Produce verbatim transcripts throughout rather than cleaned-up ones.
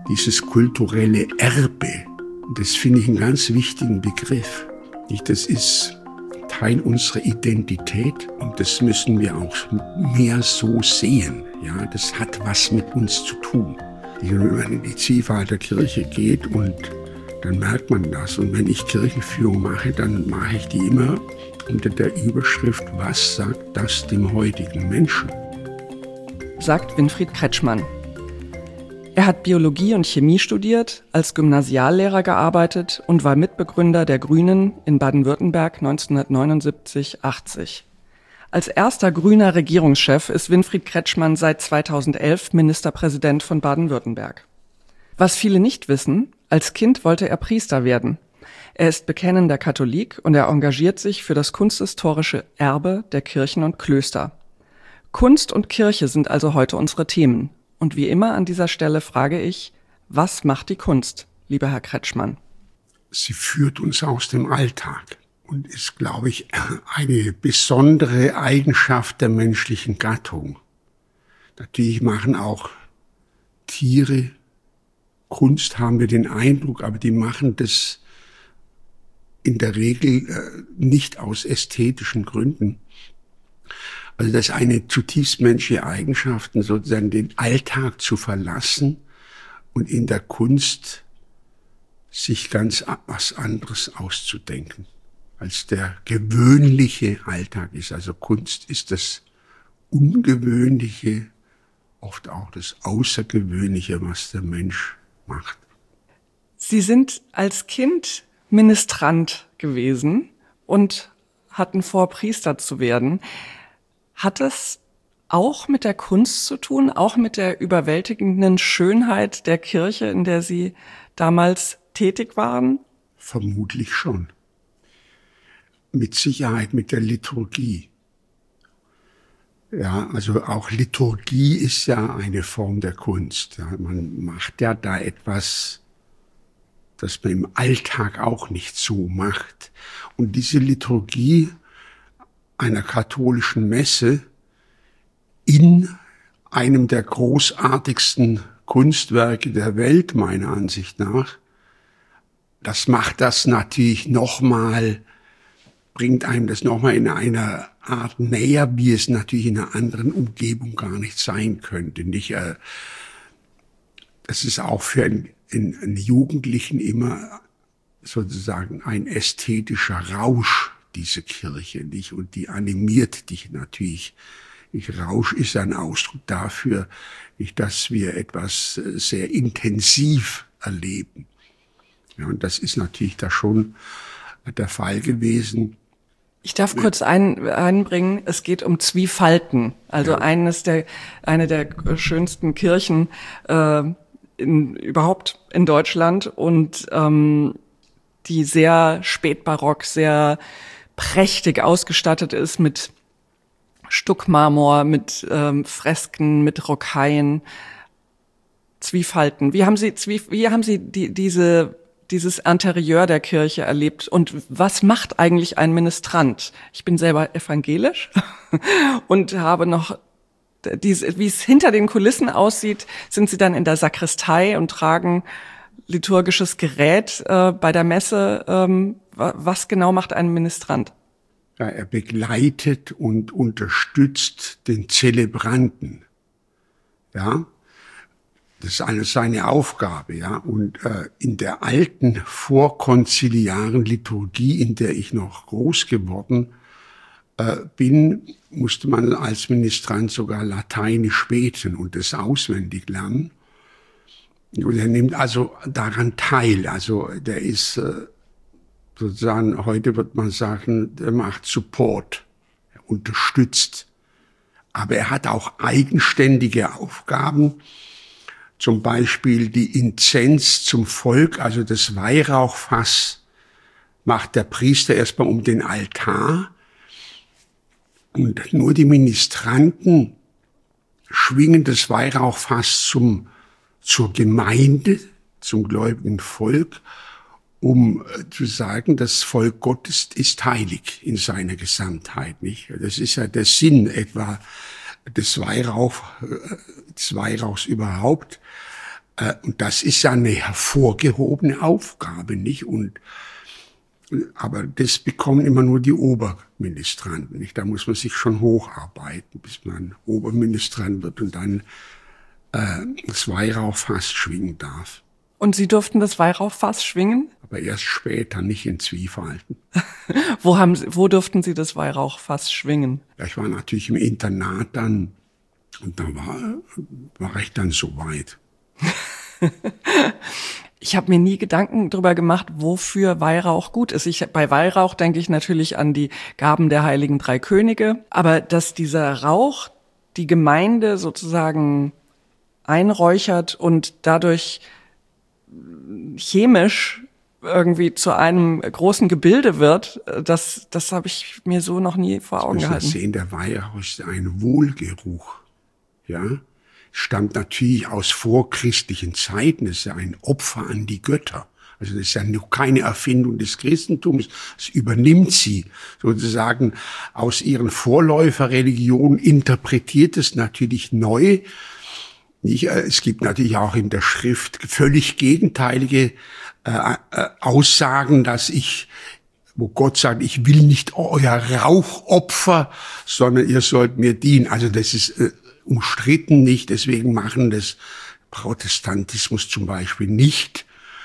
Dieses kulturelle Erbe, das finde ich einen ganz wichtigen Begriff. Das ist Teil unserer Identität und das müssen wir auch mehr so sehen. Ja, das hat was mit uns zu tun. Wenn man in die Zwiefalt der Kirche geht und dann merkt man das. Und wenn ich Kirchenführung mache, dann mache ich die immer unter der Überschrift, was sagt das dem heutigen Menschen? Sagt Winfried Kretschmann. Er hat Biologie und Chemie studiert, als Gymnasiallehrer gearbeitet und war Mitbegründer der Grünen in Baden-Württemberg neunzehnhundertneunundsiebzig achtzig. Als erster grüner Regierungschef ist Winfried Kretschmann seit zweitausendelf Ministerpräsident von Baden-Württemberg. Was viele nicht wissen, als Kind wollte er Priester werden. Er ist bekennender Katholik und er engagiert sich für das kunsthistorische Erbe der Kirchen und Klöster. Kunst und Kirche sind also heute unsere Themen. Und wie immer an dieser Stelle frage ich, was macht die Kunst, lieber Herr Kretschmann? Sie führt uns aus dem Alltag und ist, glaube ich, eine besondere Eigenschaft der menschlichen Gattung. Natürlich machen auch Tiere Kunst, haben wir den Eindruck, aber die machen das in der Regel äh, nicht aus ästhetischen Gründen. Also das ist eine zutiefst menschliche Eigenschaft, sozusagen den Alltag zu verlassen und in der Kunst sich ganz was anderes auszudenken, als der gewöhnliche Alltag ist. Also Kunst ist das Ungewöhnliche, oft auch das Außergewöhnliche, was der Mensch macht. Sie sind als Kind Ministrant gewesen und hatten vor, Priester zu werden. Hat es auch mit der Kunst zu tun, auch mit der überwältigenden Schönheit der Kirche, in der Sie damals tätig waren? Vermutlich schon. Mit Sicherheit mit der Liturgie. Ja, also auch Liturgie ist ja eine Form der Kunst. Ja, man macht ja da etwas, das man im Alltag auch nicht so macht. Und diese Liturgie einer katholischen Messe in einem der großartigsten Kunstwerke der Welt, meiner Ansicht nach, das macht das natürlich nochmal, bringt einem das nochmal in einer Art näher, wie es natürlich in einer anderen Umgebung gar nicht sein könnte. Nicht, äh, das ist auch für einen, einen Jugendlichen immer sozusagen ein ästhetischer Rausch, diese Kirche, nicht? Und die animiert dich natürlich. Ich, Rausch ist ein Ausdruck dafür, nicht, dass wir etwas sehr intensiv erleben. Ja, und das ist natürlich da schon der Fall gewesen. Ich darf kurz ein, einbringen, es geht um Zwiefalten, also ja. eines der, eine der schönsten Kirchen äh, in, überhaupt in Deutschland und ähm, die sehr spätbarock, sehr prächtig ausgestattet ist mit Stuckmarmor, mit ähm, Fresken, mit Rocaillen, Zwiefalten. Wie haben Sie, Zwief- wie haben Sie die, diese, dieses Interieur der Kirche erlebt? Und was macht eigentlich ein Ministrant? Ich bin selber evangelisch und habe noch diese, wie es hinter den Kulissen aussieht, sind Sie dann in der Sakristei und tragen liturgisches Gerät äh, bei der Messe. Ähm, was genau macht ein Ministrant? Ja, er begleitet und unterstützt den Zelebranten. Ja, das ist eine, seine Aufgabe. Ja, und äh, in der alten vorkonziliaren Liturgie, in der ich noch groß geworden äh, bin, musste man als Ministrant sogar Lateinisch beten und das auswendig lernen. Und er nimmt also daran teil. Also der ist äh, sozusagen, heute wird man sagen, der macht Support, er unterstützt. Aber er hat auch eigenständige Aufgaben, zum Beispiel die Inzenz zum Volk, also das Weihrauchfass, macht der Priester erstmal um den Altar. Und nur die Ministranten schwingen das Weihrauchfass zum, zur Gemeinde, zum gläubigen Volk, um zu sagen, das Volk Gottes ist heilig in seiner Gesamtheit, nicht? Das ist ja der Sinn etwa des Weihrauch, des Weihrauchs überhaupt. Und das ist ja eine hervorgehobene Aufgabe, nicht? Und, aber das bekommen immer nur die Oberministranten, nicht? Da muss man sich schon hocharbeiten, bis man Oberministrant wird und dann äh, das Weihrauchfass schwingen darf. Und Sie durften das Weihrauchfass schwingen? Aber erst später, nicht in Zwiefalten. wo, haben Sie, wo durften Sie das Weihrauchfass schwingen? Ja, ich war natürlich im Internat dann und da war, war ich dann so weit. Ich habe mir nie Gedanken darüber gemacht, wofür Weihrauch gut ist. Ich, bei Weihrauch denke ich natürlich an die Gaben der heiligen drei Könige. Aber dass dieser Rauch die Gemeinde sozusagen einräuchert und dadurch chemisch irgendwie zu einem großen Gebilde wird, das, das habe ich mir so noch nie vor Augen gehalten. Sie sehen, der Weihrauch ist ein Wohlgeruch, ja. Stammt natürlich aus vorchristlichen Zeiten. Das ist ja ein Opfer an die Götter. Also das ist ja noch keine Erfindung des Christentums. Das übernimmt sie sozusagen aus ihren Vorläuferreligionen, interpretiert es natürlich neu. Es gibt natürlich auch in der Schrift völlig gegenteilige äh, äh, Aussagen, dass ich, wo Gott sagt, ich will nicht euer Rauchopfer, sondern ihr sollt mir dienen. Also das ist äh, umstritten nicht, deswegen machen das Protestantismus zum Beispiel nicht.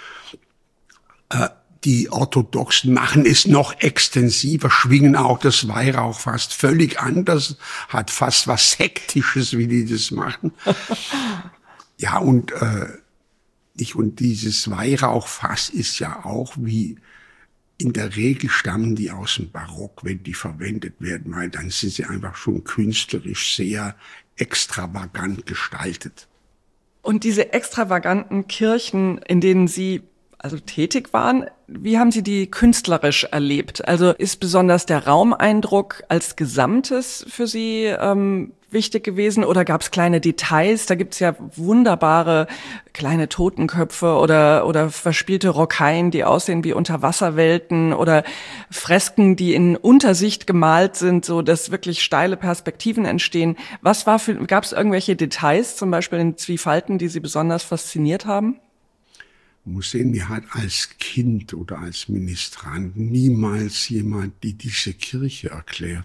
Äh, die Orthodoxen machen es noch extensiver, schwingen auch das Weihrauch fast völlig anders, hat fast was Sektisches, wie die das machen. Ja, und, äh, ich, und dieses Weihrauchfass ist ja auch wie, in der Regel stammen die aus dem Barock, wenn die verwendet werden, weil dann sind sie einfach schon künstlerisch sehr extravagant gestaltet. Und diese extravaganten Kirchen, in denen Sie also tätig waren, wie haben Sie die künstlerisch erlebt? Also ist besonders der Raumeindruck als Gesamtes für Sie ähm, wichtig gewesen oder gab es kleine Details? Da gibt's ja wunderbare kleine Totenköpfe oder oder verspielte Rockeien, die aussehen wie Unterwasserwelten oder Fresken, die in Untersicht gemalt sind, so dass wirklich steile Perspektiven entstehen. Was war für, gab es irgendwelche Details, zum Beispiel in Zwiefalten, die Sie besonders fasziniert haben? Man muss sehen, mir hat als Kind oder als Ministrant niemals jemand die diese Kirche erklärt.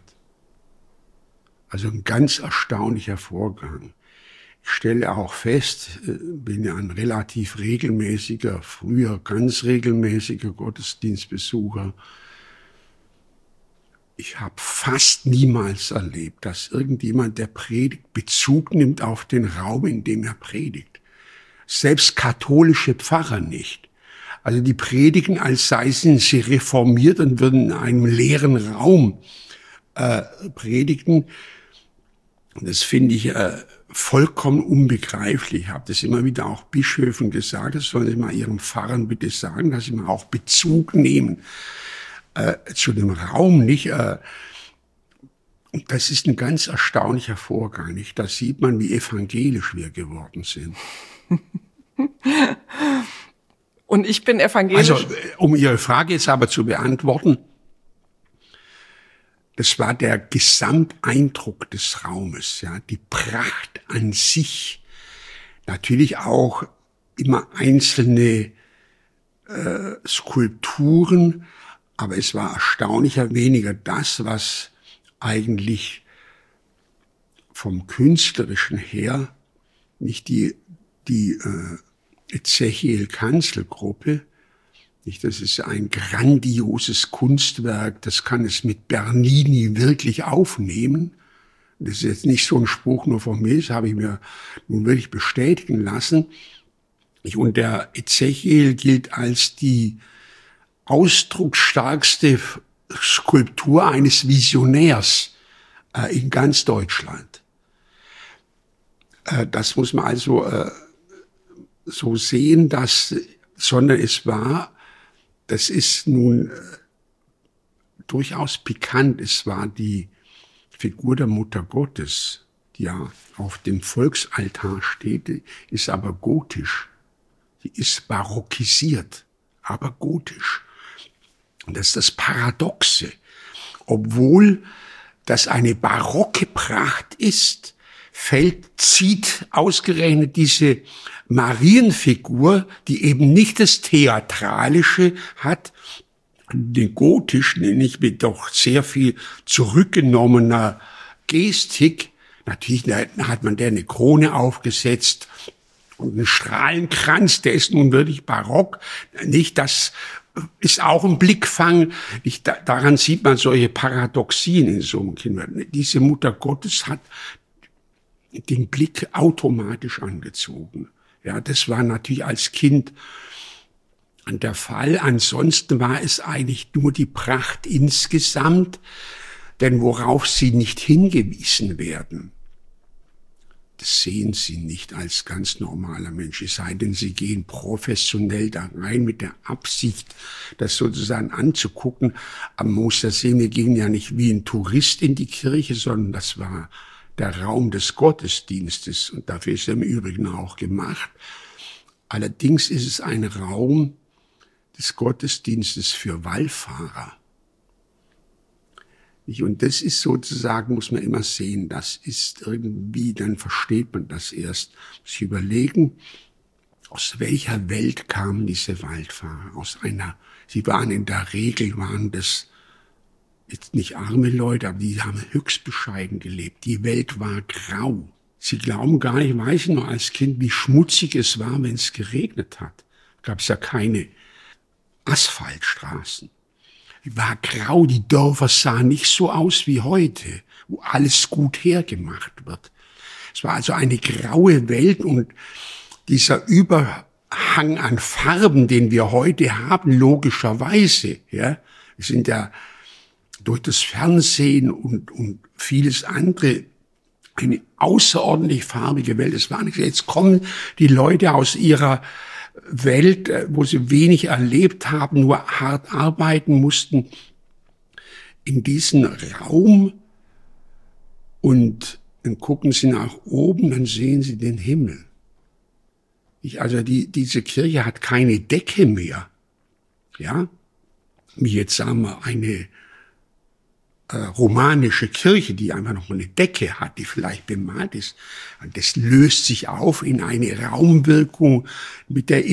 Also ein ganz erstaunlicher Vorgang. Ich stelle auch fest, bin ja ein relativ regelmäßiger, früher ganz regelmäßiger Gottesdienstbesucher. Ich habe fast niemals erlebt, dass irgendjemand, der predigt, Bezug nimmt auf den Raum, in dem er predigt. Selbst katholische Pfarrer nicht. Also die predigen, als seien sie reformiert und würden in einem leeren Raum äh, predigen. Das finde ich äh, vollkommen unbegreiflich. Ich habe das immer wieder auch Bischöfen gesagt, das sollen sie mal ihren Pfarrern bitte sagen, dass sie mal auch Bezug nehmen äh, zu dem Raum, nicht? Äh, und das ist ein ganz erstaunlicher Vorgang, nicht? Da sieht man, wie evangelisch wir geworden sind. Und ich bin evangelisch. Also, um Ihre Frage jetzt aber zu beantworten, das war der Gesamteindruck des Raumes, ja, die Pracht an sich. Natürlich auch immer einzelne äh, Skulpturen, aber es war erstaunlicher weniger das, was eigentlich vom Künstlerischen her nicht die die äh, Ezechiel-Kanzel-Gruppe, nicht, das ist ein grandioses Kunstwerk, das kann es mit Bernini wirklich aufnehmen. Das ist jetzt nicht so ein Spruch nur von mir, das habe ich mir nun wirklich bestätigen lassen. Und der Ezechiel gilt als die ausdrucksstarkste Skulptur eines Visionärs äh, in ganz Deutschland. Äh, das muss man also äh, so sehen, dass, sondern es war, das ist nun äh, durchaus pikant, es war die Figur der Mutter Gottes, die ja auf dem Volksaltar steht, ist aber gotisch. Die ist barockisiert, aber gotisch. Und das ist das Paradoxe. Obwohl das eine barocke Pracht ist, fällt, zieht ausgerechnet diese Marienfigur, die eben nicht das Theatralische hat, den Gotischen, nicht mit doch sehr viel zurückgenommener Gestik. Natürlich hat man der eine Krone aufgesetzt und einen Strahlenkranz, der ist nun wirklich barock. Nicht, das ist auch ein Blickfang. Nicht, daran sieht man solche Paradoxien in so einem Kind. Diese Mutter Gottes hat den Blick automatisch angezogen. Ja, das war natürlich als Kind der Fall. Ansonsten war es eigentlich nur die Pracht insgesamt, denn worauf sie nicht hingewiesen werden, das sehen sie nicht als ganz normaler Mensch, es sei denn, sie gehen professionell da rein mit der Absicht, das sozusagen anzugucken. Am Mostersee, wir gingen ja nicht wie ein Tourist in die Kirche, sondern das war der Raum des Gottesdienstes und dafür ist er im Übrigen auch gemacht. Allerdings ist es ein Raum des Gottesdienstes für Wallfahrer. Und das ist sozusagen, muss man immer sehen, das ist irgendwie, dann versteht man das erst. Muss ich überlegen, aus welcher Welt kamen diese Wallfahrer? Aus einer, sie waren in der Regel, waren das jetzt nicht arme Leute, aber die haben höchst bescheiden gelebt. Die Welt war grau. Sie glauben gar nicht, weiß ich noch als Kind, wie schmutzig es war, wenn es geregnet hat. Gab es ja keine Asphaltstraßen. War grau, die Dörfer sahen nicht so aus wie heute, wo alles gut hergemacht wird. Es war also eine graue Welt und dieser Überhang an Farben, den wir heute haben, logischerweise, ja, wir sind ja durch das Fernsehen und, und vieles andere eine außerordentlich farbige Welt. Es war nicht, jetzt kommen die Leute aus ihrer Welt, wo sie wenig erlebt haben, nur hart arbeiten mussten, in diesen Raum und dann gucken sie nach oben, dann sehen sie den Himmel. Ich, also die, diese Kirche hat keine Decke mehr, ja, wie jetzt sagen wir eine äh, romanische Kirche, die einfach noch eine Decke hat, die vielleicht bemalt ist. Und das löst sich auf in eine Raumwirkung mit der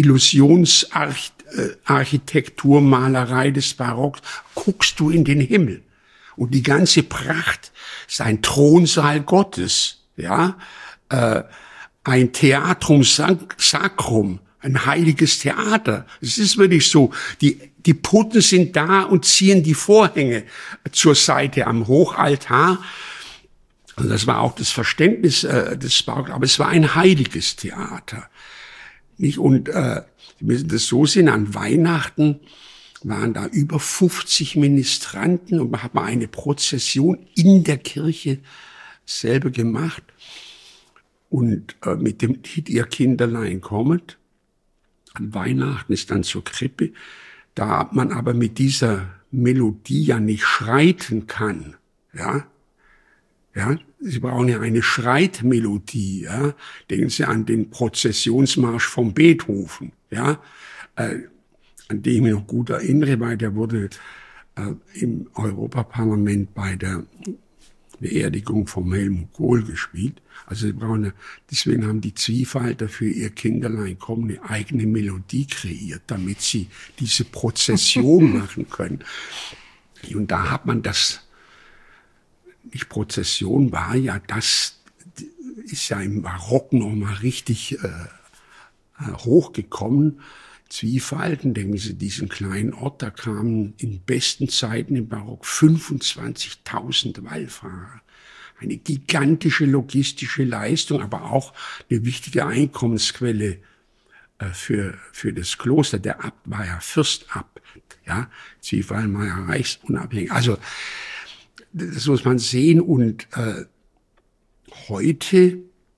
Illusionsarchitekturmalerei des Barocks. Guckst du in den Himmel. Und die ganze Pracht ist ein Thronsaal Gottes, ja, äh, ein Theatrum Sacrum, ein heiliges Theater. Es ist wirklich so. Die, die Putten sind da und ziehen die Vorhänge zur Seite am Hochaltar. Und das war auch das Verständnis äh, des Barocks. Aber es war ein heiliges Theater. Nicht? Und äh, Sie müssen das so sehen, an Weihnachten waren da über fünfzig Ministranten und man hat mal eine Prozession in der Kirche selber gemacht. Und äh, mit dem Lied Ihr Kinderlein kommet, an Weihnachten ist dann zur Krippe, da man aber mit dieser Melodie ja nicht schreiten kann, ja, ja, Sie brauchen ja eine Schreitmelodie, ja, denken Sie an den Prozessionsmarsch von Beethoven, ja, äh, an den ich mich noch gut erinnere, weil der wurde äh, im Europaparlament bei der Beerdigung von Helmut Kohl gespielt. Also sie brauchen eine, deswegen haben die Zwiefalter für ihr Kinderlein kommen eine eigene Melodie kreiert, damit sie diese Prozession machen können. Und da hat man das, nicht Prozession war ja das, ist ja im Barock noch mal richtig äh, hochgekommen. Zwiefalten, denken Sie, diesen kleinen Ort, da kamen in besten Zeiten im Barock fünfundzwanzigtausend Wallfahrer. Eine gigantische logistische Leistung, aber auch eine wichtige Einkommensquelle äh, für, für das Kloster. Der Abt war ja Fürstabt, ja, Zwiefalten war ja reichsunabhängig. Also, das muss man sehen und äh, heute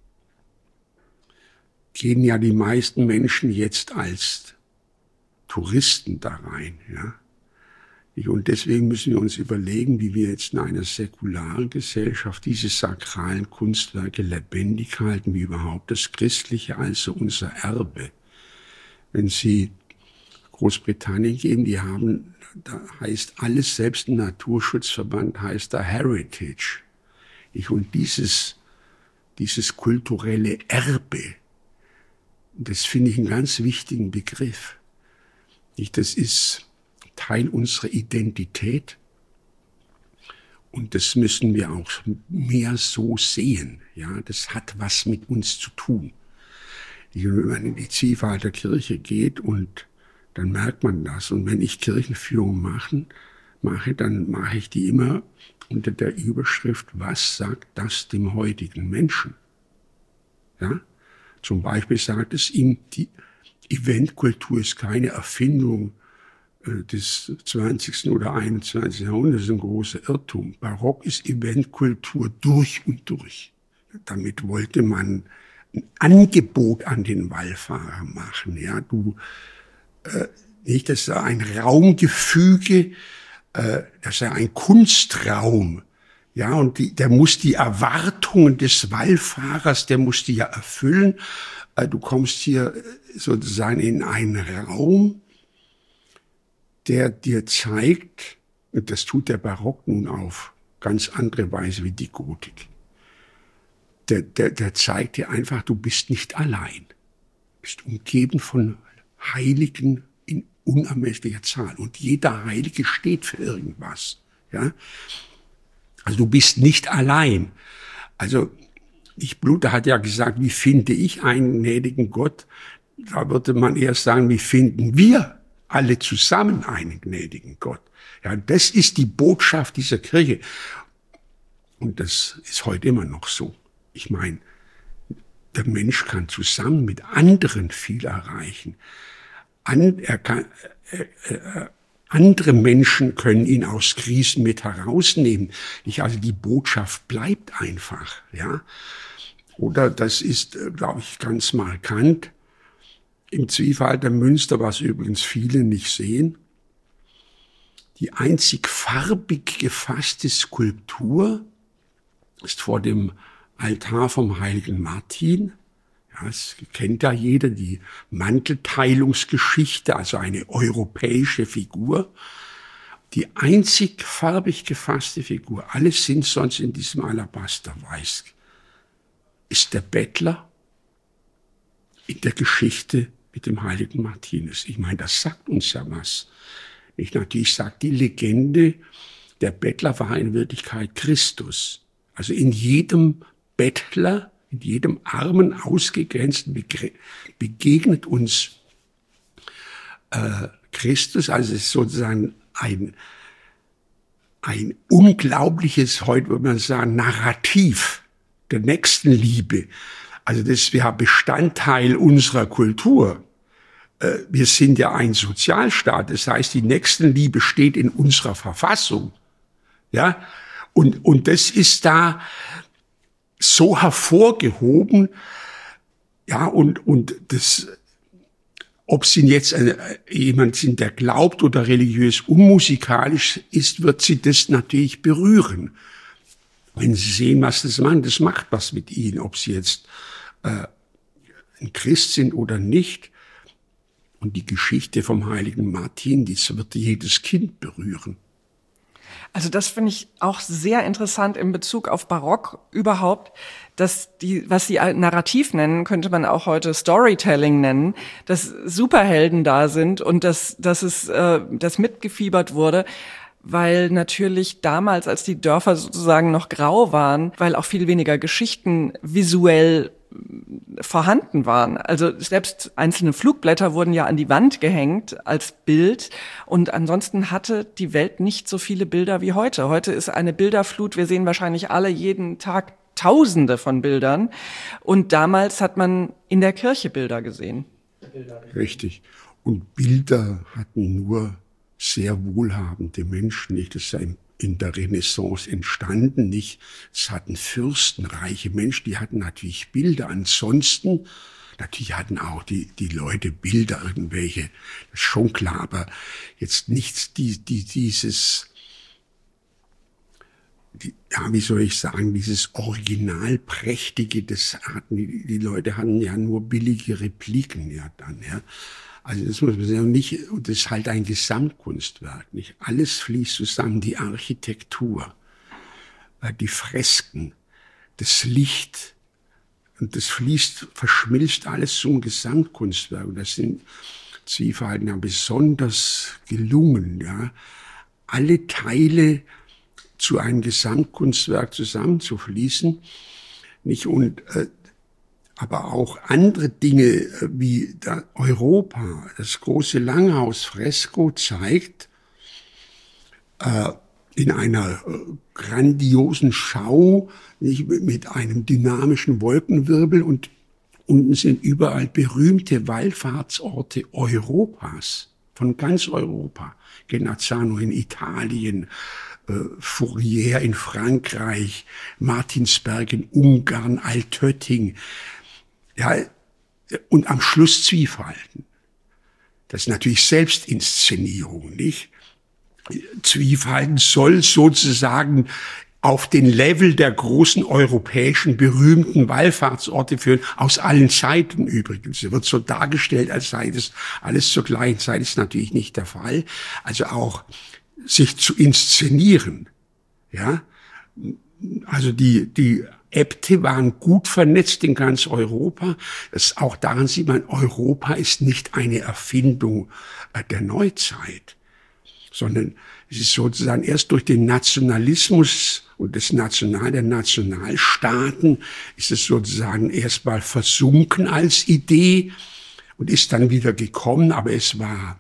gehen ja die meisten Menschen jetzt als Touristen da rein, ja. Und deswegen müssen wir uns überlegen, wie wir jetzt in einer säkularen Gesellschaft diese sakralen Kunstwerke lebendig halten, wie überhaupt das Christliche, also unser Erbe. Wenn Sie Großbritannien geben, die haben, da heißt alles, selbst ein Naturschutzverband heißt da Heritage. Und dieses, dieses kulturelle Erbe, Das finde ich einen ganz wichtigen Begriff. Das ist Teil unserer Identität. Und das müssen wir auch mehr so sehen. Ja, das hat was mit uns zu tun. Wenn man in die Zwiefalter Kirche geht und dann merkt man das. Und wenn ich Kirchenführung machen, mache, dann mache ich die immer unter der Überschrift, was sagt das dem heutigen Menschen? Ja? Zum Beispiel sagt es ihm, die Eventkultur ist keine Erfindung äh, des zwanzigsten oder einundzwanzigsten Jahrhunderts, das ist ein großer Irrtum. Barock ist Eventkultur durch und durch. Damit wollte man ein Angebot an den Wallfahrer machen. Ja, du, äh, nicht, das ist ein Raumgefüge, äh, das ist ein Kunstraum. Ja, und die, der muss die Erwartungen des Wallfahrers, der muss die ja erfüllen. Äh, du kommst hier sozusagen in einen Raum, der dir zeigt, und das tut der Barock nun auf ganz andere Weise wie die Gotik. Der, der, der zeigt dir einfach, du bist nicht allein. Du bist umgeben von Heiligen in unermesslicher Zahl. Und jeder Heilige steht für irgendwas. Ja? Also du bist nicht allein. Also ich Luther hat ja gesagt, wie finde ich einen gnädigen Gott? Da würde man eher sagen, wie finden wir alle zusammen einen gnädigen Gott? Ja, das ist die Botschaft dieser Kirche. Und das ist heute immer noch so. Ich meine, der Mensch kann zusammen mit anderen viel erreichen. An, er kann, äh, äh, andere Menschen können ihn aus Krisen mit herausnehmen. Nicht, also die Botschaft bleibt einfach, ja. Oder das ist, glaube ich, ganz markant im Zwiefalter Münster, was übrigens viele nicht sehen. Die einzig farbig gefasste Skulptur ist vor dem Altar vom heiligen Martin. Ja, das kennt ja jeder, die Mantelteilungsgeschichte, also eine europäische Figur. Die einzig farbig gefasste Figur, alles sind sonst in diesem Alabasterweiß, ist der Bettler in der Geschichte mit dem heiligen Martinus. Ich meine, das sagt uns ja was. Ich natürlich sagt die Legende, der Bettler war in Wirklichkeit Christus. Also in jedem Bettler, in jedem armen, ausgegrenzten begegnet uns äh, Christus. Also es ist sozusagen ein, ein unglaubliches, heute würde man sagen, Narrativ der Nächstenliebe. Also das ist ja Bestandteil unserer Kultur. Äh, wir sind ja ein Sozialstaat. Das heißt, die Nächstenliebe steht in unserer Verfassung. Ja, und, und das ist da so hervorgehoben, ja, und, und das, ob sie jetzt eine, jemand sind, der glaubt oder religiös unmusikalisch ist, wird sie das natürlich berühren. Wenn sie sehen, was das macht, das macht was mit ihnen, ob sie jetzt äh, ein Christ sind oder nicht. Und die Geschichte vom heiligen Martin, das wird jedes Kind berühren. Also das finde ich auch sehr interessant in Bezug auf Barock überhaupt, dass die, was sie Narrativ nennen, könnte man auch heute Storytelling nennen, dass Superhelden da sind und dass, dass es, äh, dass mitgefiebert wurde, weil natürlich damals, als die Dörfer sozusagen noch grau waren, weil auch viel weniger Geschichten visuell vorhanden waren. Also selbst einzelne Flugblätter wurden ja an die Wand gehängt als Bild und ansonsten hatte die Welt nicht so viele Bilder wie heute. Heute ist eine Bilderflut, wir sehen wahrscheinlich alle jeden Tag Tausende von Bildern und damals hat man in der Kirche Bilder gesehen. Richtig. Und Bilder hatten nur sehr wohlhabende Menschen, nicht? Das ist ja in der Renaissance entstanden, nicht? Es hatten Fürsten, reiche Menschen, die hatten natürlich Bilder. Ansonsten, natürlich hatten auch die, die Leute Bilder, irgendwelche, das ist schon klar, aber jetzt nichts, die, die, dieses, die, ja, wie soll ich sagen, dieses Originalprächtige, das hatten, die, die Leute hatten ja nur billige Repliken, ja, dann, ja. Also das muss man sagen, nicht, und das ist halt ein Gesamtkunstwerk, nicht? Alles fließt zusammen, die Architektur, die Fresken, das Licht, Und das fließt, verschmilzt alles zum Gesamtkunstwerk. Und das sind Zwiefalten ja besonders gelungen, ja. Alle Teile zu einem Gesamtkunstwerk zusammenzufließen, nicht? Und, äh, aber auch andere Dinge äh, wie da Europa, das große Langhausfresko zeigt, äh, in einer äh, grandiosen Schau, nicht? Mit einem dynamischen Wolkenwirbel, und unten sind überall berühmte Wallfahrtsorte Europas, von ganz Europa. Genazzano in Italien, äh, Fourrière in Frankreich, Martinsberg in Ungarn, Altötting. Ja, und am Schluss Zwiefalten. Das ist natürlich Selbstinszenierung, nicht? Zwiefalten soll sozusagen auf den Level der großen europäischen berühmten Wallfahrtsorte führen, aus allen Zeiten übrigens. Es wird so dargestellt, als sei das alles zur gleichen Zeit. Das ist natürlich nicht der Fall. Also auch sich zu inszenieren, ja. Also die, die Äbte waren gut vernetzt in ganz Europa. Das, auch daran sieht man, Europa ist nicht eine Erfindung der Neuzeit, sondern es ist sozusagen erst durch den Nationalismus und das National der Nationalstaaten ist es sozusagen erstmal versunken als Idee und ist dann wieder gekommen, aber es war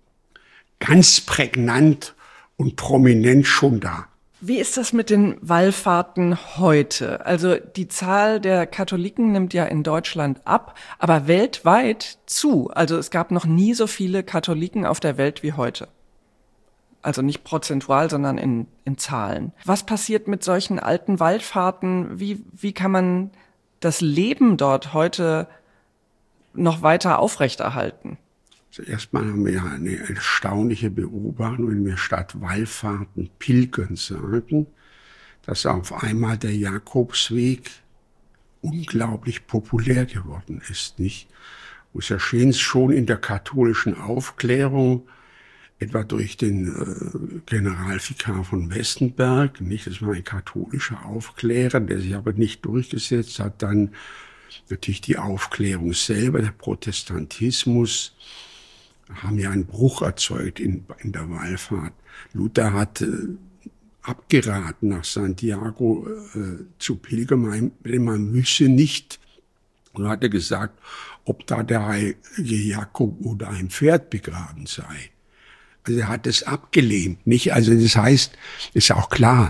ganz prägnant und prominent schon da. Wie ist das mit den Wallfahrten heute? Also die Zahl der Katholiken nimmt ja in Deutschland ab, aber weltweit zu. Also es gab noch nie so viele Katholiken auf der Welt wie heute. Also nicht prozentual, sondern in, in Zahlen. Was passiert mit solchen alten Wallfahrten? Wie, wie kann man das Leben dort heute noch weiter aufrechterhalten? Also erstmal haben wir ja eine erstaunliche Beobachtung, wenn wir statt Wallfahrten Pilgern sagen, dass auf einmal der Jakobsweg unglaublich populär geworden ist, nicht? Es erschien schon in der katholischen Aufklärung, etwa durch den äh, Generalvikar von Westenberg, nicht? Das war ein katholischer Aufklärer, der sich aber nicht durchgesetzt hat. Dann natürlich die Aufklärung selber, der Protestantismus, haben ja einen Bruch erzeugt in, in der Wallfahrt. Luther hat äh, abgeraten, nach Santiago äh, zu pilgern, denn man wüsste nicht, und hat er gesagt, ob da der heilige Jakob oder ein Pferd begraben sei. Also er hat es abgelehnt, nicht? Also das heißt, ist auch klar,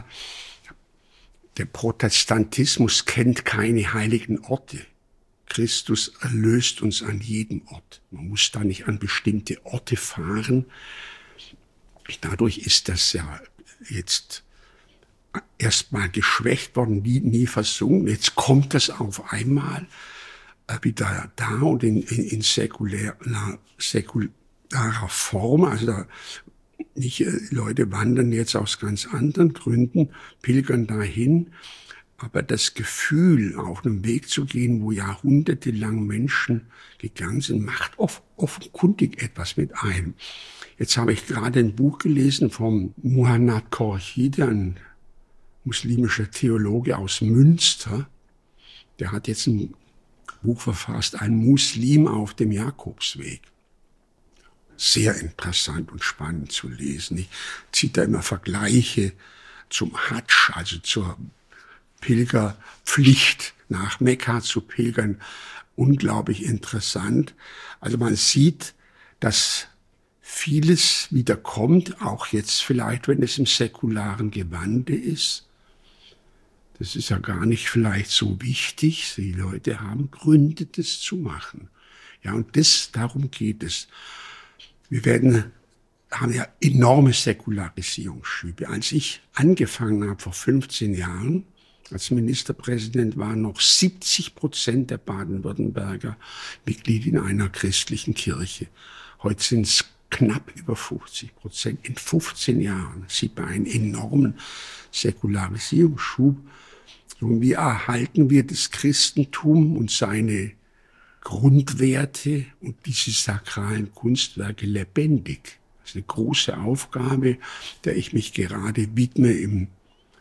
der Protestantismus kennt keine heiligen Orte. Christus erlöst uns an jedem Ort. Man muss da nicht an bestimmte Orte fahren. Dadurch ist das ja jetzt erstmal geschwächt worden, nie, nie versunken. Jetzt kommt das auf einmal wieder da und in, in, in säkulärer, säkularer Form. Also da, nicht, Leute wandern jetzt aus ganz anderen Gründen, pilgern dahin. Aber das Gefühl, auf einem Weg zu gehen, wo jahrhundertelang Menschen gegangen sind, macht off- offenkundig etwas mit einem. Jetzt habe ich gerade ein Buch gelesen vom Muhannad Khorshid, ein muslimischer Theologe aus Münster. Der hat jetzt ein Buch verfasst, ein Muslim auf dem Jakobsweg. Sehr interessant und spannend zu lesen. Ich ziehe da immer Vergleiche zum Hadsch, also zur Pilgerpflicht nach Mekka zu pilgern, unglaublich interessant. Also man sieht, dass vieles wieder kommt, auch jetzt vielleicht, wenn es im säkularen Gewande ist. Das ist ja gar nicht vielleicht so wichtig. Die Leute haben Gründe, das zu machen. Ja, und das, darum geht es. Wir werden, haben ja enorme Säkularisierungsschübe. Als ich angefangen habe vor fünfzehn Jahren, als Ministerpräsident, waren noch siebzig Prozent der Baden-Württemberger Mitglied in einer christlichen Kirche. Heute sind es knapp über fünfzig Prozent. In fünfzehn Jahren sieht man einen enormen Säkularisierungsschub. Und wie erhalten wir das Christentum und seine Grundwerte und diese sakralen Kunstwerke lebendig? Das ist eine große Aufgabe, der ich mich gerade widme im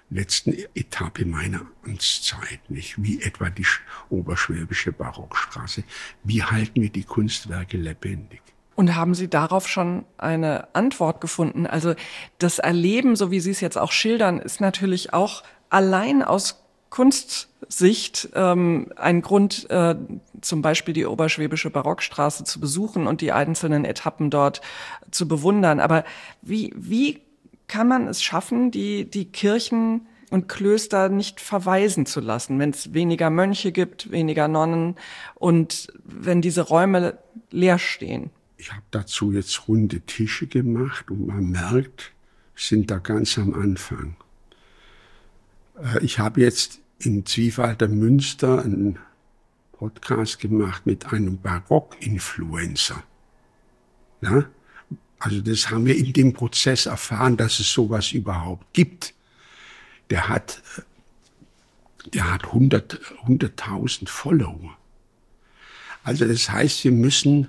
letzten Etappe meiner Amtszeit, nicht? Wie etwa die Oberschwäbische Barockstraße. Wie halten wir die Kunstwerke lebendig? Und haben Sie darauf schon eine Antwort gefunden? Also das Erleben, so wie Sie es jetzt auch schildern, ist natürlich auch allein aus Kunstsicht ähm, ein Grund, äh, zum Beispiel die Oberschwäbische Barockstraße zu besuchen und die einzelnen Etappen dort zu bewundern. Aber wie, wie kann man es schaffen, die, die Kirchen und Klöster nicht verwaisen zu lassen, wenn es weniger Mönche gibt, weniger Nonnen und wenn diese Räume leer stehen? Ich habe dazu jetzt runde Tische gemacht und man merkt, wir sind da ganz am Anfang. Ich habe jetzt im Zwiefalter Münster einen Podcast gemacht mit einem Barock-Influencer. Ja? Also das haben wir in dem Prozess erfahren, dass es sowas überhaupt gibt. Der hat, der hat hundert, hunderttausend Follower. Also das heißt, wir müssen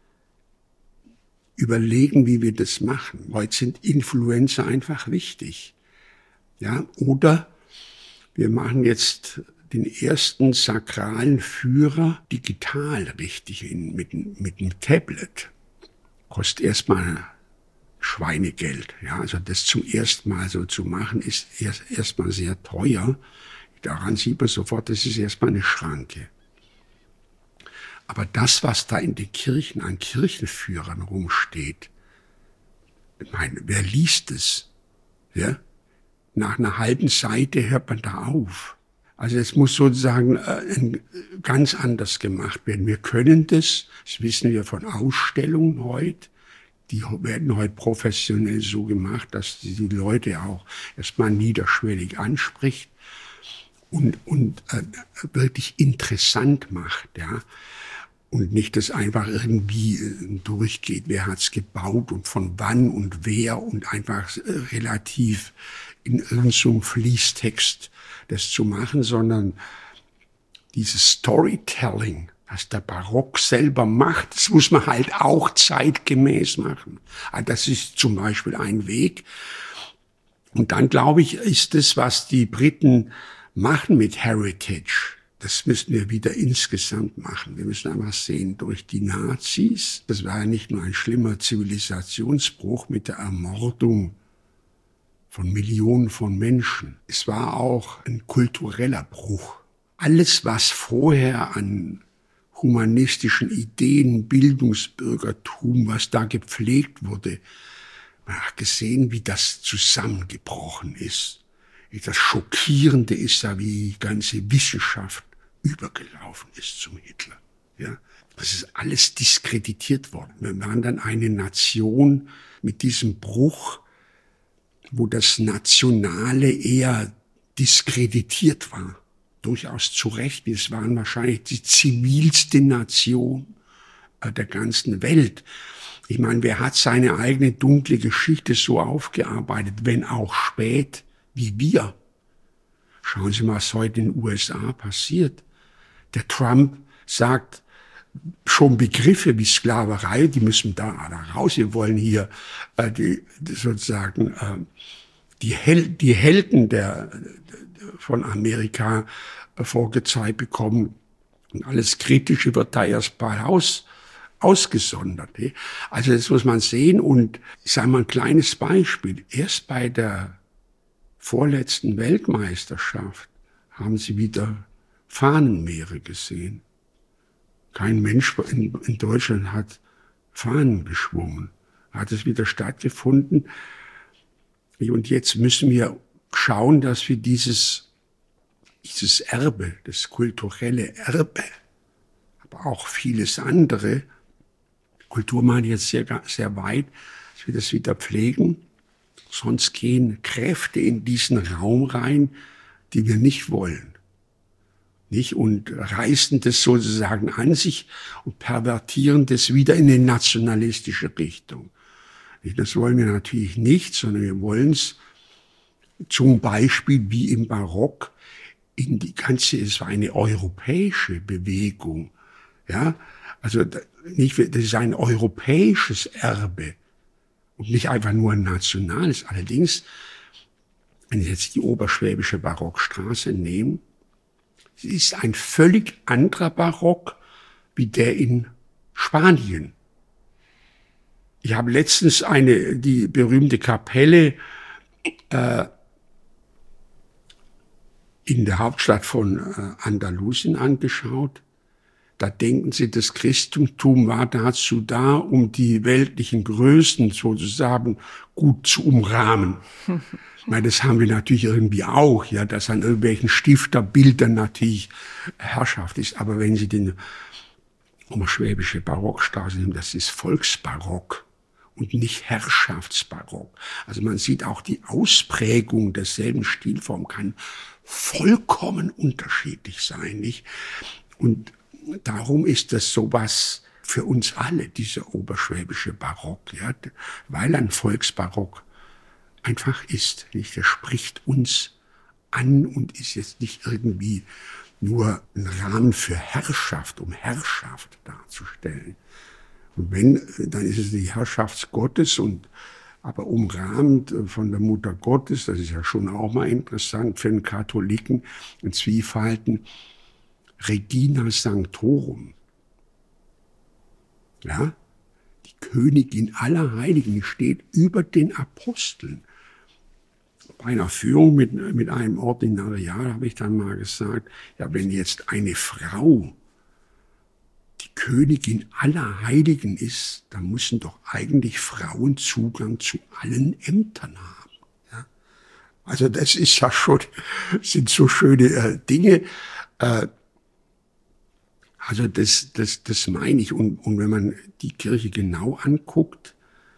überlegen, wie wir das machen. Heute sind Influencer einfach wichtig. Ja, oder wir machen jetzt den ersten sakralen Führer digital richtig in, mit, mit einem Tablet. Kostet erstmal Schweinegeld. Ja, also das zum ersten Mal so zu machen, ist erst erstmal sehr teuer. Daran sieht man sofort, das ist erstmal eine Schranke. Aber das, was da in den Kirchen an Kirchenführern rumsteht, ich meine, wer liest es? Ja? Nach einer halben Seite hört man da auf. Also es muss sozusagen äh, ganz anders gemacht werden. Wir können das, das wissen wir von Ausstellungen heute, die werden heute professionell so gemacht, dass die Leute auch erstmal niederschwellig anspricht und, und äh, wirklich interessant macht, ja. Und nicht, dass einfach irgendwie äh, durchgeht, wer hat's gebaut und von wann und wer und einfach äh, relativ in irgendeinem so Fließtext das zu machen, sondern dieses Storytelling, was der Barock selber macht, das muss man halt auch zeitgemäß machen. Das ist zum Beispiel ein Weg. Und dann, glaube ich, ist das, was die Briten machen mit Heritage, das müssen wir wieder insgesamt machen. Wir müssen einfach sehen, durch die Nazis, das war ja nicht nur ein schlimmer Zivilisationsbruch mit der Ermordung von Millionen von Menschen. Es war auch ein kultureller Bruch. Alles, was vorher an humanistischen Ideen, Bildungsbürgertum, was da gepflegt wurde, man hat gesehen, wie das zusammengebrochen ist. Das Schockierende ist ja, wie die ganze Wissenschaft übergelaufen ist zum Hitler. Ja, das ist alles diskreditiert worden. Wir waren dann eine Nation mit diesem Bruch, wo das Nationale eher diskreditiert war. Durchaus zu Recht. Es waren wahrscheinlich die zivilste Nation der ganzen Welt. Ich meine, wer hat seine eigene dunkle Geschichte so aufgearbeitet, wenn auch spät, wie wir? Schauen Sie mal, was heute in den U S A passiert. Der Trump sagt schon Begriffe wie Sklaverei, die müssen da, da raus. Wir wollen hier äh, die, sozusagen äh, die, Hel die Helden der, von Amerika äh, vorgezeigt bekommen. Und alles Kritische wird da erstmal aus, ausgesondert. Eh? Also das muss man sehen. Und ich sage mal ein kleines Beispiel. Erst bei der vorletzten Weltmeisterschaft haben sie wieder Fahnenmeere gesehen. Kein Mensch in, in Deutschland hat Fahnen geschwungen. Hat es wieder stattgefunden. Und jetzt müssen wir schauen, dass wir dieses, dieses Erbe, das kulturelle Erbe, aber auch vieles andere, Kultur meine ich jetzt sehr, sehr weit, dass wir das wieder pflegen. Sonst gehen Kräfte in diesen Raum rein, die wir nicht wollen. Nicht? Und reißen das sozusagen an sich und pervertieren das wieder in eine nationalistische Richtung. Das wollen wir natürlich nicht, sondern wir wollen es zum Beispiel wie im Barock in die ganze, es war eine europäische Bewegung. Ja, also nicht, das ist ein europäisches Erbe und nicht einfach nur ein nationales. Allerdings wenn Sie jetzt die Oberschwäbische Barockstraße nehmen, sie ist ein völlig anderer Barock wie der in Spanien. Ich habe letztens eine, die berühmte Kapelle äh, in der Hauptstadt von äh, Andalusien angeschaut. Da denken Sie, das Christentum war dazu da, um die weltlichen Größen sozusagen gut zu umrahmen. Ich meine, das haben wir natürlich irgendwie auch, ja, dass an irgendwelchen Stifterbildern natürlich Herrschaft ist. Aber wenn Sie den Oberschwäbische Barockstraße nehmen, das ist Volksbarock und nicht Herrschaftsbarock. Also man sieht auch die Ausprägung derselben Stilform kann vollkommen unterschiedlich sein, nicht? Und darum ist das sowas für uns alle, dieser oberschwäbische Barock, ja, weil ein Volksbarock einfach ist, nicht? Der spricht uns an und ist jetzt nicht irgendwie nur ein Rahmen für Herrschaft, um Herrschaft darzustellen. Und wenn, dann ist es die Herrschaft Gottes und aber umrahmt von der Mutter Gottes, das ist ja schon auch mal interessant für einen Katholiken, ein Zwiefalten, Regina Sanctorum. Ja, die Königin aller Heiligen steht über den Aposteln. Bei einer Führung mit, mit einem Ordinariat habe ich dann mal gesagt, ja, wenn jetzt eine Frau die Königin aller Heiligen ist, dann müssen doch eigentlich Frauen Zugang zu allen Ämtern haben. Ja? Also das ist ja schon, sind so schöne äh, Dinge. Äh, also das, das, das meine ich. Und, und wenn man die Kirche genau anguckt,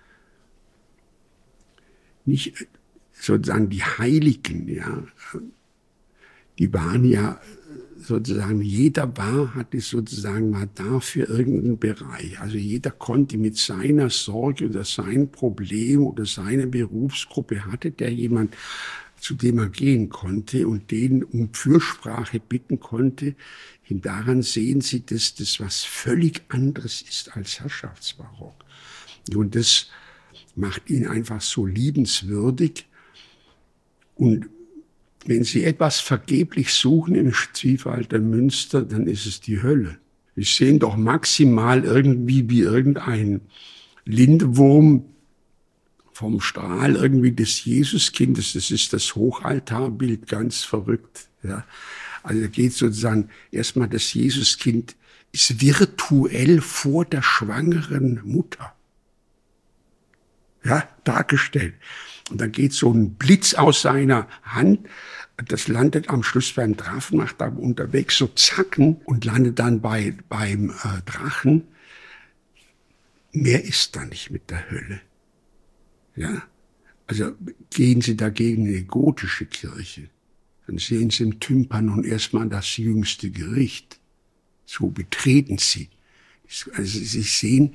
nicht sozusagen die Heiligen, ja, die waren ja sozusagen, jeder war, hatte sozusagen mal da für irgendeinen Bereich. Also jeder konnte mit seiner Sorge oder sein Problem oder seine Berufsgruppe hatte der jemand, zu dem er gehen konnte und den um Fürsprache bitten konnte. Und daran sehen Sie, dass das was völlig anderes ist als Herrschaftsbarock. Und das macht ihn einfach so liebenswürdig. Und wenn Sie etwas vergeblich suchen im Zwiefalter Münster, dann ist es die Hölle. Wir sehen doch maximal irgendwie wie irgendein Lindewurm vom Strahl irgendwie des Jesuskindes. Das ist das Hochaltarbild, ganz verrückt. Ja. Also da geht sozusagen erstmal, das Jesuskind ist virtuell vor der schwangeren Mutter. Ja, dargestellt. Und dann geht so ein Blitz aus seiner Hand, das landet am Schluss beim Drachen, macht da unterwegs so Zacken und landet dann bei, beim äh, Drachen. Mehr ist da nicht mit der Hölle. Ja, also gehen Sie dagegen in die gotische Kirche, dann sehen Sie im Tympanon erstmal das jüngste Gericht. So betreten Sie. Also Sie sehen,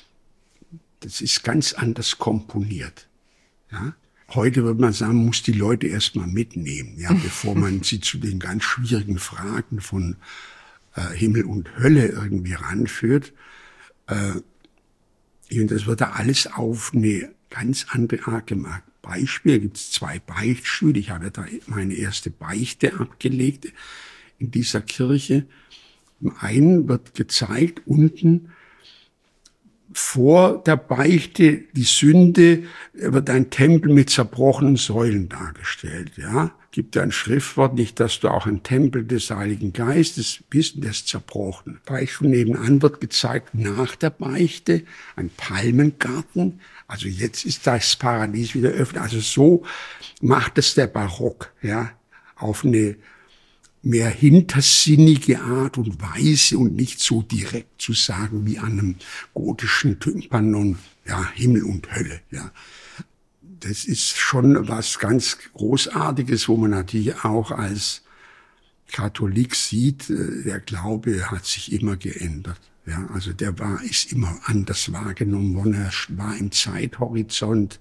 das ist ganz anders komponiert. Ja? Heute würde man sagen, man muss die Leute erstmal mitnehmen, ja, bevor man sie zu den ganz schwierigen Fragen von äh, Himmel und Hölle irgendwie ranführt. Äh, und das wird da alles auf eine ganz andere Art gemacht. Beispiel, gibt es zwei Beichtstühle. Ich habe da meine erste Beichte abgelegt in dieser Kirche. Im einen wird gezeigt, unten vor der Beichte, die Sünde, wird ein Tempel mit zerbrochenen Säulen dargestellt. Ja, gibt ja ein Schriftwort, nicht, dass du auch ein Tempel des Heiligen Geistes bist, und der ist zerbrochen. Beichtstuhl nebenan wird gezeigt, nach der Beichte, ein Palmengarten. Also jetzt ist das Paradies wieder öffnet. Also so macht es der Barock, ja, auf eine mehr hintersinnige Art und Weise und nicht so direkt zu sagen wie an einem gotischen Tympanon, ja, Himmel und Hölle, ja. Das ist schon was ganz Großartiges, wo man natürlich auch als Katholik sieht, der Glaube hat sich immer geändert. Ja, also der war, ist immer anders wahrgenommen worden, er war im Zeithorizont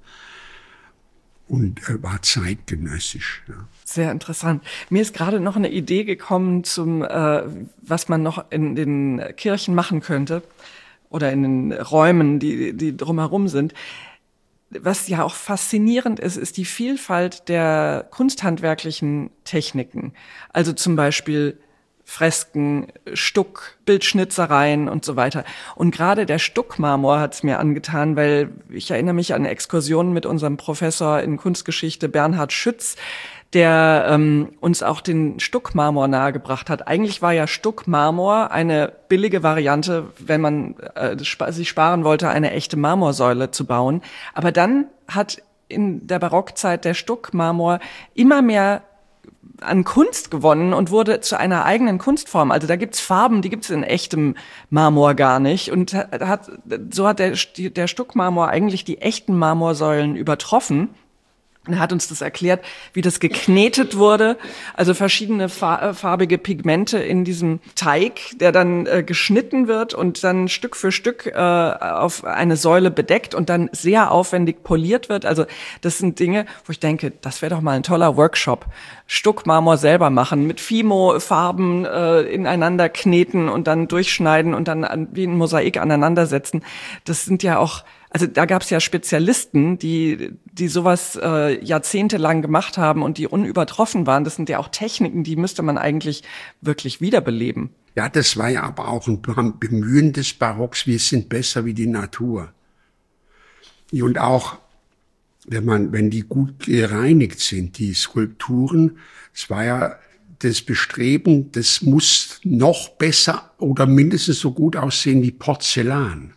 und er war zeitgenössisch. Ja. Sehr interessant. Mir ist gerade noch eine Idee gekommen, zum, äh, was man noch in den Kirchen machen könnte oder in den Räumen, die, die drumherum sind. was ja auch faszinierend ist, ist die Vielfalt der kunsthandwerklichen Techniken. Also zum Beispiel Fresken, Stuck, Bildschnitzereien und so weiter. Und gerade der Stuckmarmor hat es mir angetan, weil ich erinnere mich an Exkursionen mit unserem Professor in Kunstgeschichte Bernhard Schütz, der ähm, uns auch den Stuckmarmor nahegebracht hat. Eigentlich war ja Stuckmarmor eine billige Variante, wenn man äh, sp- sich sparen wollte, eine echte Marmorsäule zu bauen. Aber dann hat in der Barockzeit der Stuckmarmor immer mehr an Kunst gewonnen und wurde zu einer eigenen Kunstform. Also da gibt's Farben, die gibt's in echtem Marmor gar nicht. Und hat, so hat der, der Stuckmarmor eigentlich die echten Marmorsäulen übertroffen. Und er hat uns das erklärt, wie das geknetet wurde, also verschiedene farbige Pigmente in diesem Teig, der dann äh, geschnitten wird und dann Stück für Stück äh, auf eine Säule bedeckt und dann sehr aufwendig poliert wird. Also das sind Dinge, wo ich denke, das wäre doch mal ein toller Workshop. Stuckmarmor selber machen, mit Fimo-Farben äh, ineinander kneten und dann durchschneiden und dann an, wie ein Mosaik aneinandersetzen. Das sind ja auch Also da gab es ja Spezialisten, die die sowas äh, jahrzehntelang gemacht haben und die unübertroffen waren. Das sind ja auch Techniken, die müsste man eigentlich wirklich wiederbeleben. Ja, das war ja aber auch ein Bemühen des Barocks. Wir sind besser wie die Natur. Und auch, wenn man, wenn die gut gereinigt sind, die Skulpturen, es war ja das Bestreben, das muss noch besser oder mindestens so gut aussehen wie Porzellan.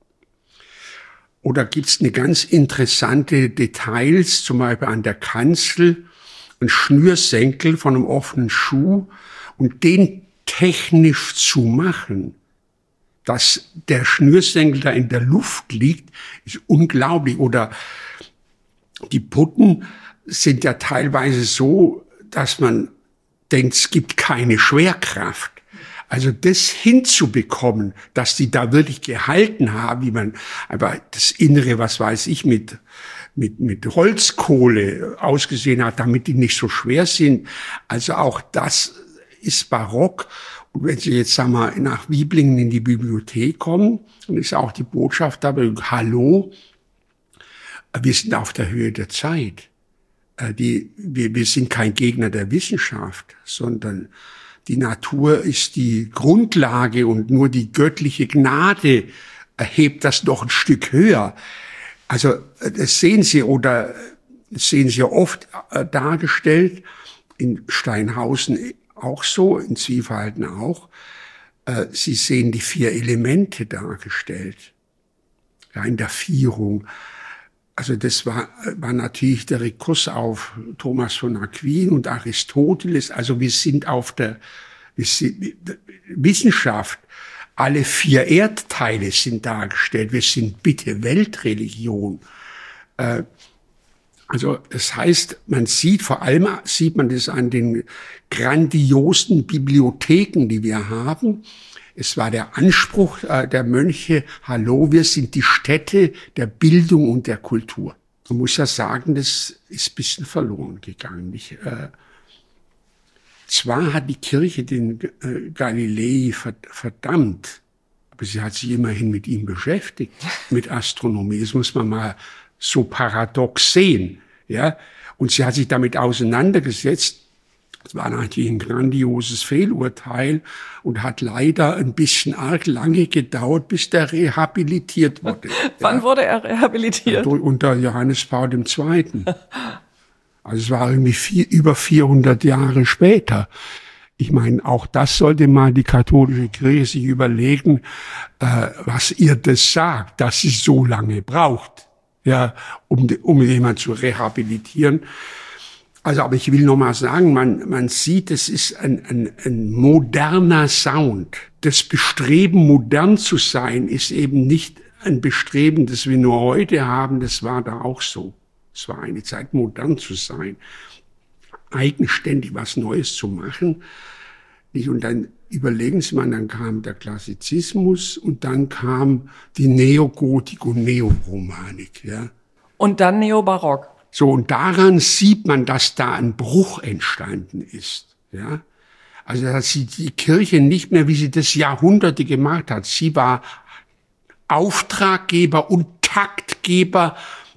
Oder gibt's eine ganz interessante Details, zum Beispiel an der Kanzel, ein Schnürsenkel von einem offenen Schuh und den technisch zu machen, dass der Schnürsenkel da in der Luft liegt, ist unglaublich. Oder die Putten sind ja teilweise so, dass man denkt, es gibt keine Schwerkraft. Also das hinzubekommen, dass die da wirklich gehalten haben, wie man aber das Innere, was weiß ich, mit mit mit Holzkohle ausgesehen hat, damit die nicht so schwer sind. Also auch das ist barock. Und wenn Sie jetzt, sagen wir, nach Wiblingen in die Bibliothek kommen, dann ist auch die Botschaft dabei, hallo, wir sind auf der Höhe der Zeit. Die, wir, wir sind kein Gegner der Wissenschaft, sondern die Natur ist die Grundlage und nur die göttliche Gnade erhebt das noch ein Stück höher. Also das sehen Sie oder das sehen Sie ja oft dargestellt, in Steinhausen auch so, in Zwiefalten auch. Sie sehen die vier Elemente dargestellt, ja, in der Vierung. Also das war, war natürlich der Rekurs auf Thomas von Aquin und Aristoteles. Also wir sind auf der wir sind, Wissenschaft. Alle vier Erdteile sind dargestellt. Wir sind bitte Weltreligion. Äh, also das heißt, man sieht, vor allem sieht man das an den grandiosen Bibliotheken, die wir haben. Es war der Anspruch äh, der Mönche, hallo, wir sind die Stätte der Bildung und der Kultur. Man muss ja sagen, das ist ein bisschen verloren gegangen. Ich, äh, zwar hat die Kirche den äh, Galilei verdammt, aber sie hat sich immerhin mit ihm beschäftigt, mit Astronomie. Das muss man mal so paradox sehen. Ja? Und sie hat sich damit auseinandergesetzt. Das war natürlich ein grandioses Fehlurteil und hat leider ein bisschen arg lange gedauert, bis der rehabilitiert wurde. Wann ja. wurde er rehabilitiert? Unter Johannes Paul der Zweite. Also es war irgendwie vier, über vierhundert Jahre später. Ich meine, auch das sollte mal die katholische Kirche sich überlegen, äh, was ihr das sagt, dass sie so lange braucht, ja, um, um jemanden zu rehabilitieren. Also, aber ich will noch mal sagen, man, man sieht, es ist ein, ein, ein moderner Sound. Das Bestreben, modern zu sein, ist eben nicht ein Bestreben, das wir nur heute haben. Das war da auch so. Es war eine Zeit, modern zu sein, eigenständig was Neues zu machen. Und dann überlegen Sie mal, dann kam der Klassizismus und dann kam die Neogotik und Neoromanik, ja. Und dann Neobarock. So, und daran sieht man, dass da ein Bruch entstanden ist, ja. Also, dass sie die Kirche nicht mehr, wie sie das Jahrhunderte gemacht hat. Sie war Auftraggeber und Taktgeber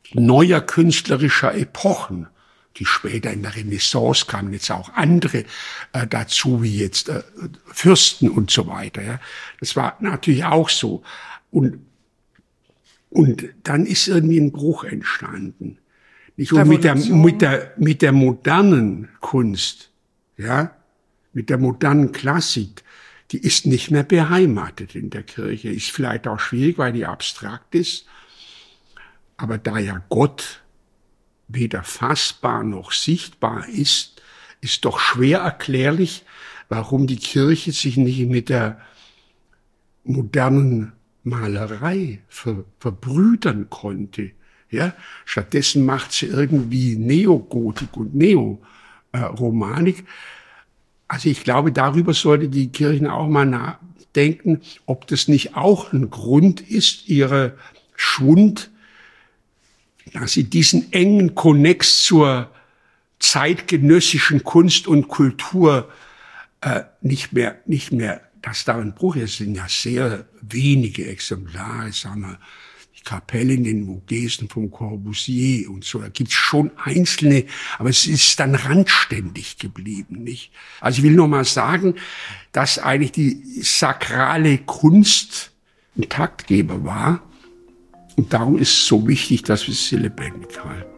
neuer künstlerischer Epochen, die später in der Renaissance kamen, jetzt auch andere äh, dazu, wie jetzt äh, Fürsten und so weiter. Ja. Das war natürlich auch so. Und, und dann ist irgendwie ein Bruch entstanden. Nicht? Und mit der, mit der, mit der modernen Kunst, ja, mit der modernen Klassik, die ist nicht mehr beheimatet in der Kirche. Ist vielleicht auch schwierig, weil die abstrakt ist. Aber da ja Gott weder fassbar noch sichtbar ist, ist doch schwer erklärlich, warum die Kirche sich nicht mit der modernen Malerei ver, verbrüdern konnte. Ja? Stattdessen macht sie irgendwie Neogotik und Neoromanik. Also ich glaube, darüber sollte die Kirche auch mal nachdenken, ob das nicht auch ein Grund ist, ihre Schwund, dass sie diesen engen Konnex zur zeitgenössischen Kunst und Kultur äh, nicht mehr, nicht mehr, dass da ein Bruch ist. Es sind ja sehr wenige Exemplare, sagen wir, die Kapelle in den Vogesen vom Corbusier und so. Da gibt's schon einzelne, aber es ist dann randständig geblieben, nicht? Also ich will nur mal sagen, dass eigentlich die sakrale Kunst ein Taktgeber war. Und darum ist es so wichtig, dass wir sie lebendig halten.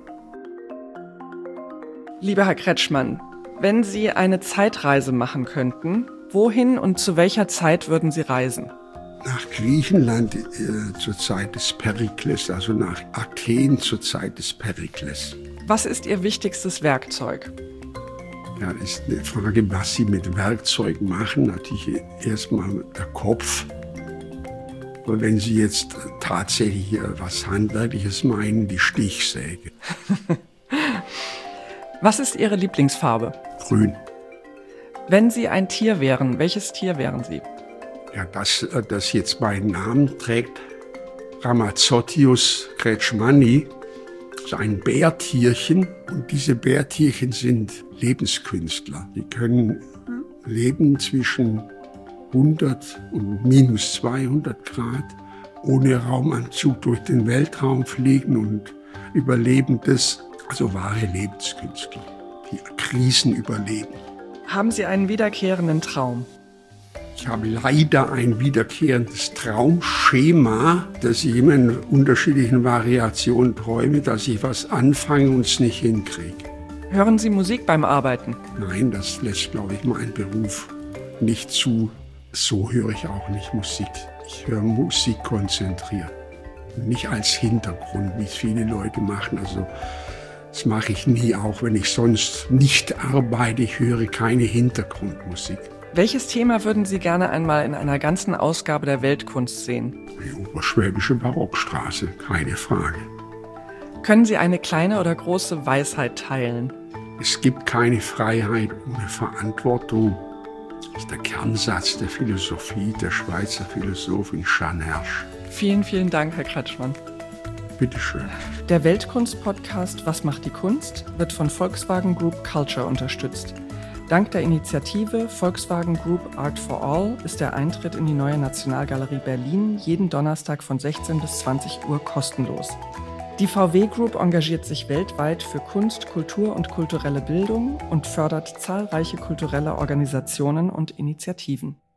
Lieber Herr Kretschmann, wenn Sie eine Zeitreise machen könnten, wohin und zu welcher Zeit würden Sie reisen? Nach Griechenland äh, zur Zeit des Perikles, also nach Athen zur Zeit des Perikles. Was ist Ihr wichtigstes Werkzeug? Ja, das ist eine Frage, was Sie mit Werkzeugen machen. Natürlich erstmal der Kopf. Aber wenn Sie jetzt tatsächlich was Handwerkliches meinen, die Stichsäge. Was ist Ihre Lieblingsfarbe? Grün. Wenn Sie ein Tier wären, welches Tier wären Sie? Ja, das, das jetzt meinen Namen trägt, Ramazottius kretschmanni, so ein Bärtierchen. Und diese Bärtierchen sind Lebenskünstler. Die können leben zwischen hundert und minus zweihundert Grad, ohne Raumanzug durch den Weltraum fliegen und überleben das. Also wahre Lebenskünstler, die Krisen überleben. Haben Sie einen wiederkehrenden Traum? Ich habe leider ein wiederkehrendes Traumschema, dass ich immer in unterschiedlichen Variationen träume, dass ich was anfange und es nicht hinkriege. Hören Sie Musik beim Arbeiten? Nein, das lässt, glaube ich, meinen Beruf nicht zu. So höre ich auch nicht Musik. Ich höre Musik konzentriert. Nicht als Hintergrund, wie es viele Leute machen. Also das mache ich nie, auch wenn ich sonst nicht arbeite. Ich höre keine Hintergrundmusik. Welches Thema würden Sie gerne einmal in einer ganzen Ausgabe der Weltkunst sehen? Die Oberschwäbische Barockstraße, keine Frage. Können Sie eine kleine oder große Weisheit teilen? Es gibt keine Freiheit ohne Verantwortung. Das ist der Kernsatz der Philosophie der Schweizer Philosophin Jeanne Hersch. Vielen, vielen Dank, Herr Kretschmann. Bitteschön. Der Weltkunst-Podcast Was macht die Kunst? Wird von Volkswagen Group Culture unterstützt. Dank der Initiative Volkswagen Group Art for All ist der Eintritt in die neue Nationalgalerie Berlin jeden Donnerstag von sechzehn bis zwanzig Uhr kostenlos. Die V W Group engagiert sich weltweit für Kunst, Kultur und kulturelle Bildung und fördert zahlreiche kulturelle Organisationen und Initiativen.